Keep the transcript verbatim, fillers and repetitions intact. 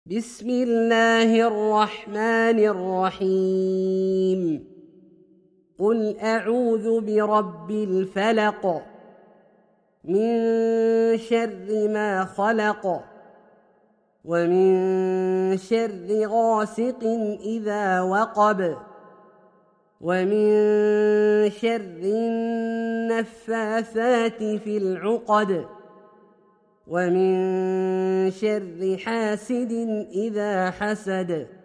بسم الله الرحمن الرحيم قل أعوذ برب الفلق من شر ما خلق ومن شر غاسق إذا وقب ومن شر النفاثات في العقد ومن شر حاسد إذا حسد